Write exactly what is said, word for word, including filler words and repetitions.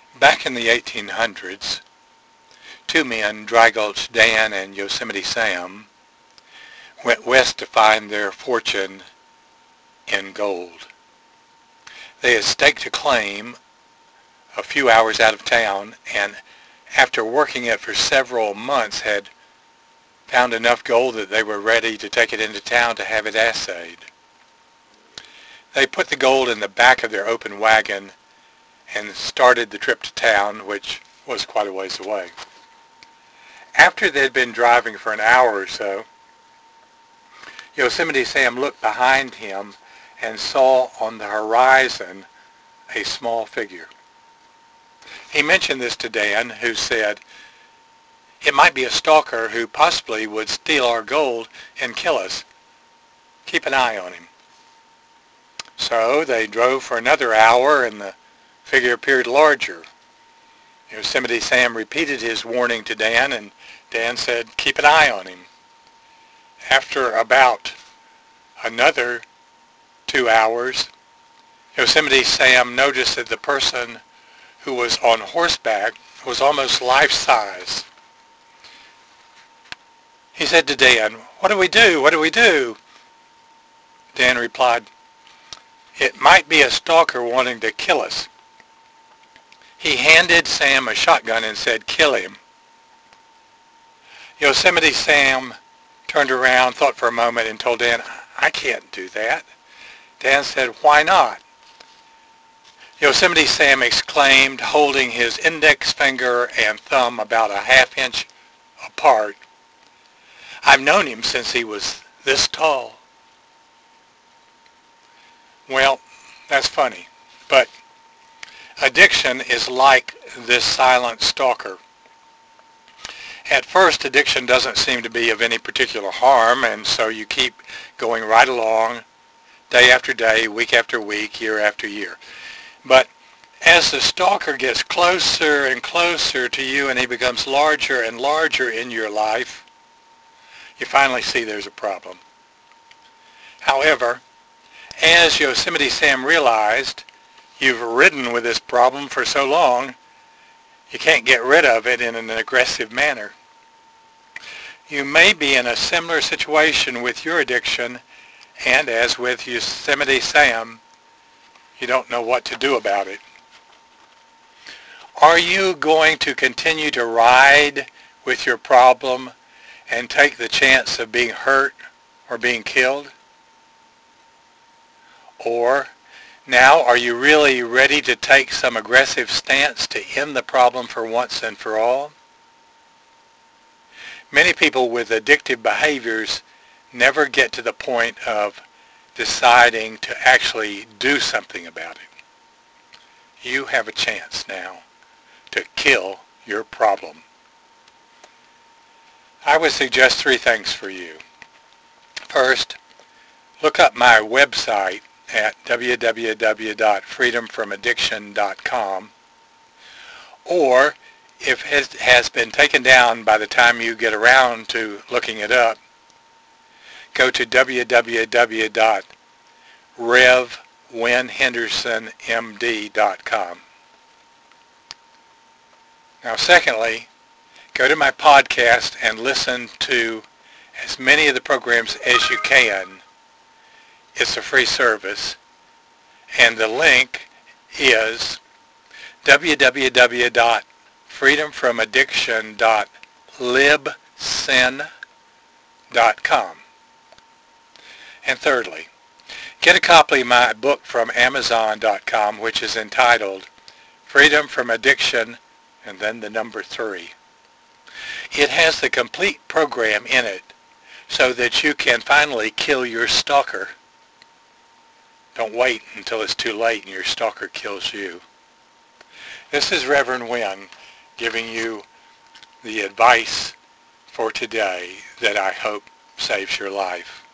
Back in the eighteen hundreds, two men, Dry Gulch Dan and Yosemite Sam, went west to find their fortune in gold. They had staked a claim a few hours out of town, and after working it for several months had found enough gold that they were ready to take it into town to have it assayed. They put the gold in the back of their open wagon and started the trip to town, which was quite a ways away. After they had been driving for an hour or so, Yosemite Sam looked behind him and saw on the horizon a small figure. He mentioned this to Dan, who said, "It might be a stalker who possibly would steal our gold and kill us. Keep an eye on him." So they drove for another hour, and the figure appeared larger. Yosemite Sam repeated his warning to Dan, and Dan said, "Keep an eye on him." After about another two hours, Yosemite Sam noticed that the person who was on horseback was almost life-size. He said to Dan, "What do we do? What do we do?" Dan replied, "It might be a stalker wanting to kill us." He handed Sam a shotgun and said, "Kill him." Yosemite Sam turned around, thought for a moment, and told Dan, "I can't do that." Dan said, "Why not?" Yosemite Sam exclaimed, holding his index finger and thumb about a half inch apart, "I've known him since he was this tall." Well, that's funny, but addiction is like this silent stalker. At first, addiction doesn't seem to be of any particular harm, and so you keep going right along, day after day, week after week, year after year. But as the stalker gets closer and closer to you and he becomes larger and larger in your life, you finally see there's a problem. However, as Yosemite Sam realized, you've ridden with this problem for so long, you can't get rid of it in an aggressive manner. You may be in a similar situation with your addiction, and as with Yosemite Sam, you don't know what to do about it. Are you going to continue to ride with your problem and take the chance of being hurt or being killed? Or now are you really ready to take some aggressive stance to end the problem for once and for all? Many people with addictive behaviors never get to the point of deciding to actually do something about it. You have a chance now to kill your problem. I would suggest three things for you. First, look up my website at w w w dot freedom from addiction dot com, or if it has been taken down by the time you get around to looking it up, go to w w w dot rev win henderson m d dot com. Now, secondly, go to my podcast and listen to as many of the programs as you can. It's a free service, and the link is w w w dot freedom from addiction dot libsyn dot com. And thirdly, get a copy of my book from amazon dot com, which is entitled Freedom from Addiction, and then the number three. It has the complete program in it so that you can finally kill your stalker. Don't wait until it's too late and your stalker kills you. This is Reverend Wynn giving you the advice for today that I hope saves your life.